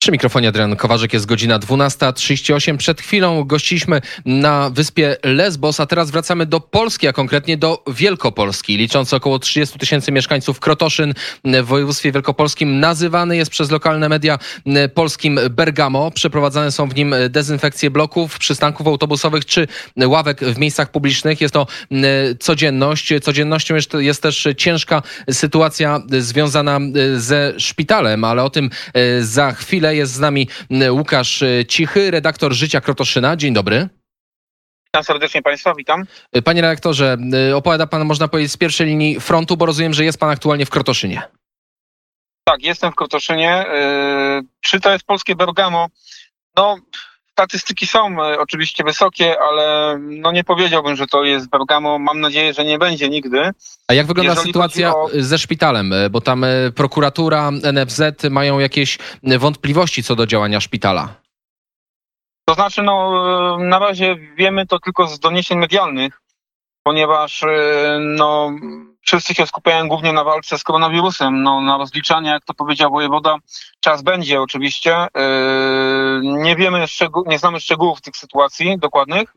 Przy mikrofonie Adrian Kowarzyk, jest godzina 12:38. Przed chwilą gościliśmy na wyspie Lesbos, a teraz wracamy do Polski, a konkretnie do Wielkopolski. Licząc około 30 000 mieszkańców, Krotoszyn w województwie wielkopolskim nazywany jest przez lokalne media polskim Bergamo. Przeprowadzane są w nim dezynfekcje bloków, przystanków autobusowych czy ławek w miejscach publicznych. Jest to codzienność. Codziennością jest też ciężka sytuacja związana ze szpitalem, ale o tym za chwilę. Jest z nami Łukasz Cichy, redaktor Życia Krotoszyna. Dzień dobry. Witam serdecznie Państwa, witam. Panie redaktorze, opowiada pan, można powiedzieć, z pierwszej linii frontu, bo rozumiem, że jest pan aktualnie w Krotoszynie. Tak, jestem w Krotoszynie. Czy to jest polskie Bergamo? No, statystyki są oczywiście wysokie, ale nie powiedziałbym, że to jest Bergamo. Mam nadzieję, że nie będzie nigdy. A jak wygląda sytuacja ze szpitalem? Bo tam prokuratura, NFZ mają jakieś wątpliwości co do działania szpitala. To znaczy, na razie wiemy to tylko z doniesień medialnych, ponieważ wszyscy się skupiają głównie na walce z koronawirusem, na rozliczania, jak to powiedział wojewoda. Czas będzie oczywiście. Nie wiemy, nie znamy szczegółów tych sytuacji dokładnych.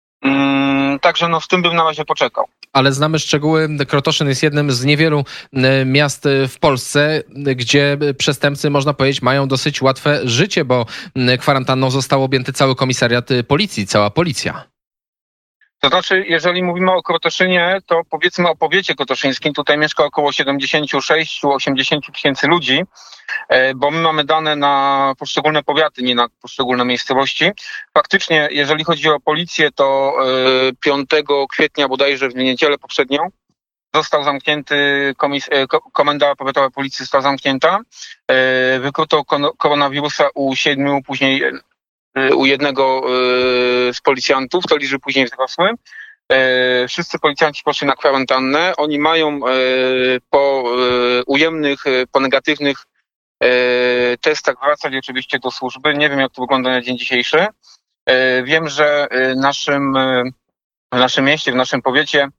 Także z tym bym na razie poczekał. Ale znamy szczegóły. Krotoszyn jest jednym z niewielu miast w Polsce, gdzie przestępcy, można powiedzieć, mają dosyć łatwe życie, bo kwarantanną został objęty cały komisariat policji, cała policja. To znaczy, jeżeli mówimy o Krotoszynie, to powiedzmy o powiecie krotoszyńskim. Tutaj mieszka około 76-80 tysięcy ludzi, bo my mamy dane na poszczególne powiaty, nie na poszczególne miejscowości. Faktycznie, jeżeli chodzi o policję, to 5 kwietnia bodajże w niedzielę poprzednią został zamknięty, komenda powiatowa policji została zamknięta. Wykryto koronawirusa u 7, później u jednego z policjantów, to liczby później wzrosły. Wszyscy policjanci poszli na kwarantannę. Oni mają po ujemnych, po negatywnych testach wracać oczywiście do służby. Nie wiem, jak to wygląda na dzień dzisiejszy. Wiem, że w naszym mieście, w naszym powiecie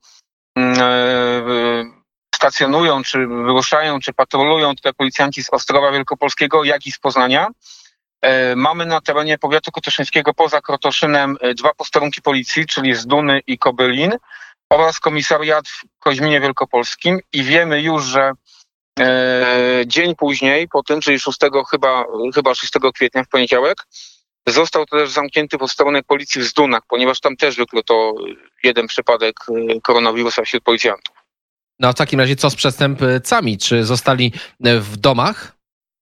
stacjonują, czy wyruszają, czy patrolują tutaj policjanci z Ostrowa Wielkopolskiego, jak i z Poznania. Mamy na terenie powiatu krotoszyńskiego poza Krotoszynem 2 posterunki policji, czyli z Duny i Kobylin, oraz komisariat w Koźminie Wielkopolskim i wiemy już, że dzień później, po tym, czyli 6 kwietnia w poniedziałek, został też zamknięty posterunek policji w Zdunach, ponieważ tam też wykryto jeden przypadek koronawirusa wśród policjantów. No w takim razie co z przestępcami? Czy zostali w domach?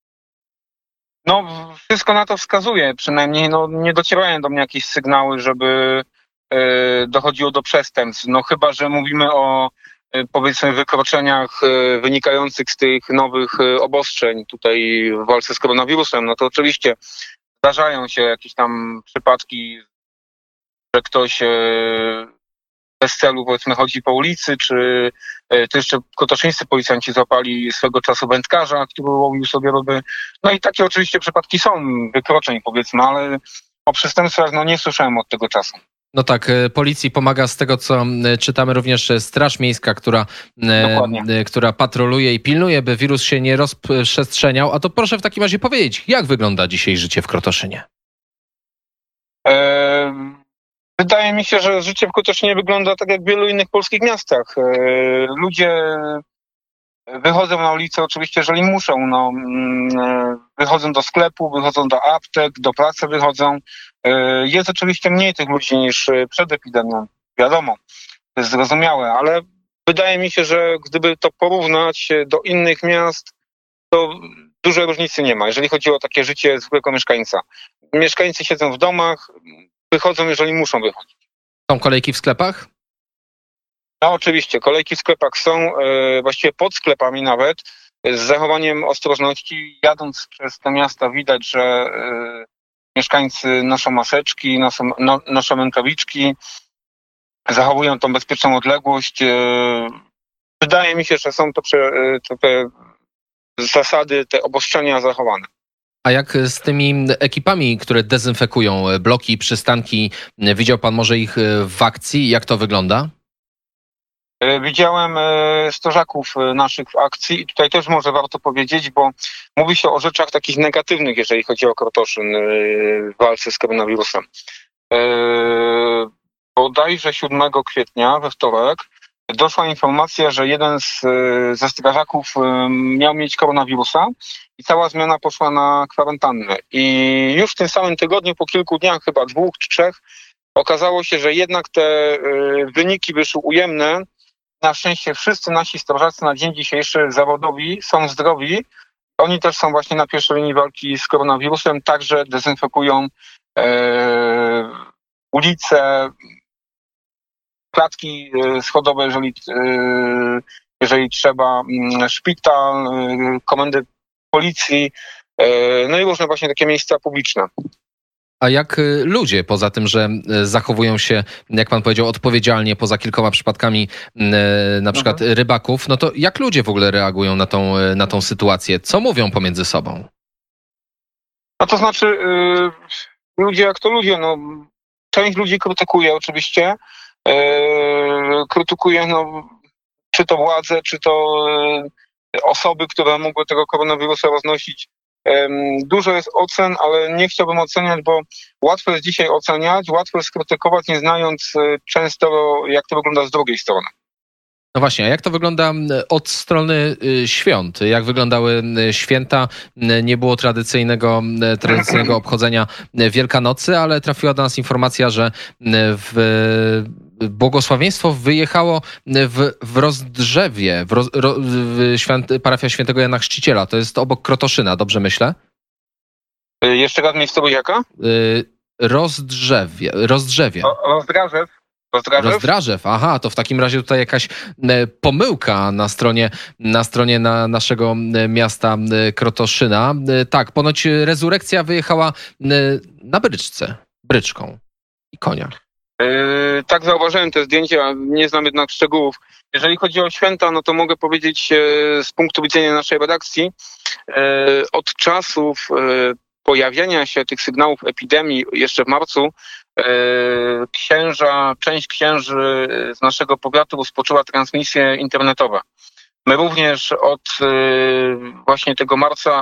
Wszystko na to wskazuje, przynajmniej nie docierają do mnie jakieś sygnały, żeby dochodziło do przestępstw. Chyba że mówimy o powiedzmy wykroczeniach wynikających z tych nowych obostrzeń tutaj w walce z koronawirusem, to oczywiście zdarzają się jakieś tam przypadki, że ktoś bez celu, powiedzmy, chodzi po ulicy, czy to jeszcze krotoszyńscy policjanci złapali swego czasu wędkarza, który łowił sobie ryby. I takie oczywiście przypadki są wykroczeń, powiedzmy, ale o przestępstwach nie słyszałem od tego czasu. No tak, policji pomaga, z tego co czytamy, również Straż Miejska, która patroluje i pilnuje, by wirus się nie rozprzestrzeniał. A to proszę w takim razie powiedzieć, jak wygląda dzisiaj życie w Krotoszynie? Wydaje mi się, że życie w Krotoszynie wygląda tak jak w wielu innych polskich miastach. Ludzie wychodzą na ulicę oczywiście, jeżeli muszą. Wychodzą do sklepu, wychodzą do aptek, do pracy wychodzą. Jest oczywiście mniej tych ludzi niż przed epidemią. Wiadomo, to jest zrozumiałe, ale wydaje mi się, że gdyby to porównać do innych miast, to dużej różnicy nie ma, jeżeli chodzi o takie życie zwykłego mieszkańca. Mieszkańcy siedzą w domach, wychodzą, jeżeli muszą wychodzić. Są kolejki w sklepach? Oczywiście, kolejki w sklepach są, właściwie pod sklepami nawet, z zachowaniem ostrożności. Jadąc przez te miasta widać, że mieszkańcy noszą maseczki, noszą rękawiczki, zachowują tą bezpieczną odległość. Wydaje mi się, że są te zasady, te obostrzenia zachowane. A jak z tymi ekipami, które dezynfekują bloki, przystanki? Widział pan może ich w akcji? Jak to wygląda? Widziałem strażaków naszych w akcji i tutaj też może warto powiedzieć, bo mówi się o rzeczach takich negatywnych, jeżeli chodzi o Krotoszyn w walce z koronawirusem. Bodajże 7 kwietnia, we wtorek, doszła informacja, że jeden ze strażaków miał mieć koronawirusa i cała zmiana poszła na kwarantannę. I już w tym samym tygodniu, po kilku dniach, chyba 2 czy 3, okazało się, że jednak te wyniki wyszły ujemne. Na szczęście wszyscy nasi strażacy na dzień dzisiejszy zawodowi są zdrowi. Oni też są właśnie na pierwszej linii walki z koronawirusem, także dezynfekują ulice, klatki schodowe, jeżeli trzeba, szpital, komendy policji, no i różne właśnie takie miejsca publiczne. A jak ludzie, poza tym, że zachowują się, jak pan powiedział, odpowiedzialnie, poza kilkoma przypadkami na przykład rybaków, no to jak ludzie w ogóle reagują na tą sytuację? Co mówią pomiędzy sobą? No to znaczy, ludzie jak to ludzie, no, część ludzi krytykuje oczywiście, krytykuje, no, czy to władze, czy to osoby, które mogły tego koronawirusa roznosić. Dużo jest ocen, ale nie chciałbym oceniać, bo łatwo jest dzisiaj oceniać, łatwo jest krytykować, nie znając często, jak to wygląda z drugiej strony. No właśnie, a jak to wygląda od strony świąt? Jak wyglądały święta? Nie było tradycyjnego obchodzenia Wielkanocy, ale trafiła do nas informacja, że błogosławieństwo wyjechało w Rozdrzewie, parafia świętego Jana Chrzciciela. To jest obok Krotoszyna, dobrze myślę? Jeszcze raz miejscowość jaka? Rozdrzewie. Rozdrażew, aha, to w takim razie tutaj jakaś pomyłka na stronie naszego miasta Krotoszyna. Tak, ponoć rezurekcja wyjechała na bryczką i konia. Tak, zauważyłem te zdjęcia, nie znam jednak szczegółów. Jeżeli chodzi o święta, no to mogę powiedzieć z punktu widzenia naszej redakcji, od czasów pojawienia się tych sygnałów epidemii jeszcze w marcu, część księży z naszego powiatu rozpoczęła transmisje internetowe. My również od właśnie tego marca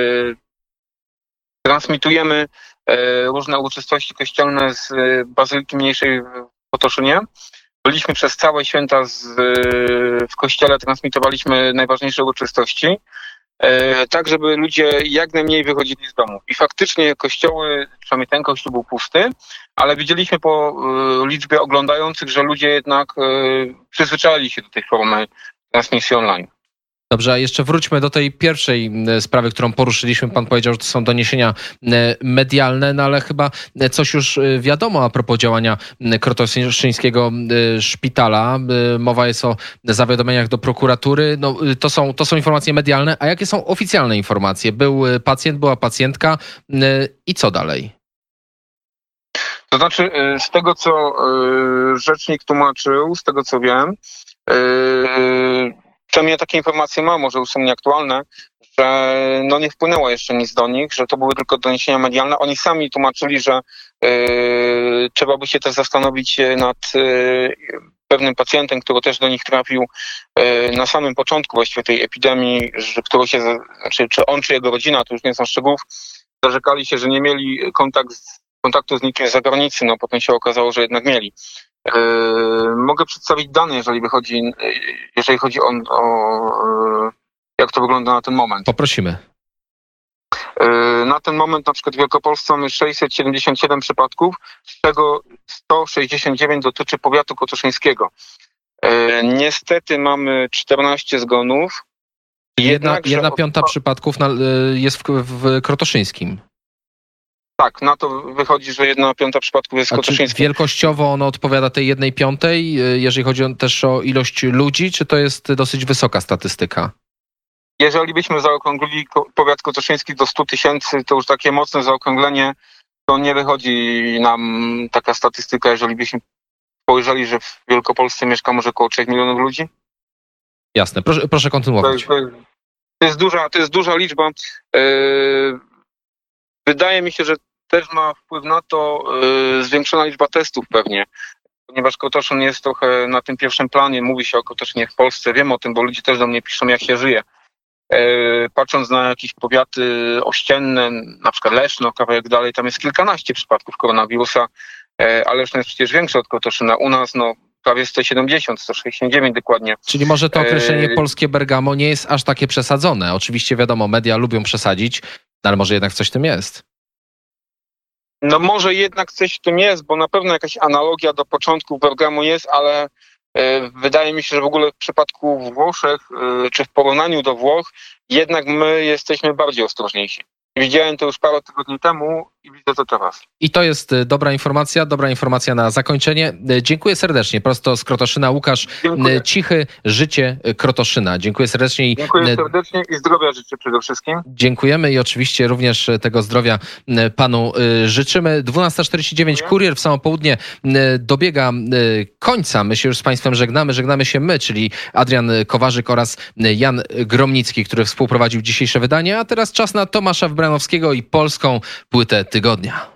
transmitujemy różne uroczystości kościelne z Bazyliki Mniejszej w Krotoszynie. Byliśmy przez całe święta w kościele, transmitowaliśmy najważniejsze uroczystości, tak żeby ludzie jak najmniej wychodzili z domów. I faktycznie kościoły, przynajmniej ten kościół był pusty, ale widzieliśmy po liczbie oglądających, że ludzie jednak przyzwyczaili się do tej formy transmisji online. Dobrze, a jeszcze wróćmy do tej pierwszej sprawy, którą poruszyliśmy. Pan powiedział, że to są doniesienia medialne, no ale chyba coś już wiadomo a propos działania krotoszyńskiego szpitala. Mowa jest o zawiadomieniach do prokuratury. No, to są informacje medialne, a jakie są oficjalne informacje? Był pacjent, była pacjentka i co dalej? To znaczy, z tego co rzecznik tłumaczył, z tego co wiem, przynajmniej takie informacje mam, może już są nieaktualne, że no nie wpłynęło jeszcze nic do nich, że to były tylko doniesienia medialne. Oni sami tłumaczyli, że trzeba by się też zastanowić nad pewnym pacjentem, który też do nich trafił na samym początku właściwie tej epidemii, czy on, czy jego rodzina, to już nie są szczegółów, zarzekali się, że nie mieli kontaktu z nikim z zagranicy, no potem się okazało, że jednak mieli. Mogę przedstawić dane, jeżeli chodzi o jak to wygląda na ten moment. Poprosimy. Na ten moment na przykład w Wielkopolsce mamy 677 przypadków, z czego 169 dotyczy powiatu krotoszyńskiego. Niestety mamy 14 zgonów. Jedna piąta przypadków jest w krotoszyńskim. Tak, na to wychodzi, że 1/5 przypadków jest krotoszyńskim. Wielkościowo ono odpowiada tej 1/5, jeżeli chodzi też o ilość ludzi, czy to jest dosyć wysoka statystyka? Jeżeli byśmy zaokrąglili powiat krotoszyński do 100 000, to już takie mocne zaokrąglenie, to nie wychodzi nam taka statystyka, jeżeli byśmy spojrzeli, że w Wielkopolsce mieszka może około 3 milionów ludzi. Jasne, proszę kontynuować. To jest duża liczba. Wydaje mi się, że też ma wpływ na to zwiększona liczba testów pewnie. ponieważ Krotoszyn jest trochę na tym pierwszym planie. Mówi się o Krotoszynie w Polsce, wiem o tym, bo ludzie też do mnie piszą, jak się żyje. Patrząc na jakieś powiaty ościenne, na przykład Leszno, kawałek dalej, tam jest kilkanaście przypadków koronawirusa, a Leszno jest przecież większe od Krotoszyna. U nas prawie 170, 169 dokładnie. Czyli może to określenie polskie Bergamo nie jest aż takie przesadzone. Oczywiście wiadomo, media lubią przesadzić, ale może jednak coś w tym jest. No może jednak coś w tym jest, bo na pewno jakaś analogia do początków Bergamo jest, ale wydaje mi się, że w ogóle w przypadku Włoszech, czy w porównaniu do Włoch, jednak my jesteśmy bardziej ostrożniejsi. Widziałem to już parę tygodni temu i widzę to teraz. I to jest dobra informacja na zakończenie. Dziękuję serdecznie. Prosto z Krotoszyna Łukasz Cichy, Życie Krotoszyna. Dziękuję serdecznie. Dziękuję serdecznie i zdrowia życzę przede wszystkim. Dziękujemy i oczywiście również tego zdrowia panu życzymy. 12:49, Kurier w samo południe dobiega końca. My się już z państwem żegnamy. Żegnamy się my, czyli Adrian Kowarzyk oraz Jan Gromnicki, który współprowadził dzisiejsze wydanie. A teraz czas na Tomasza Wybranowskiego i polską płytę tygodnia.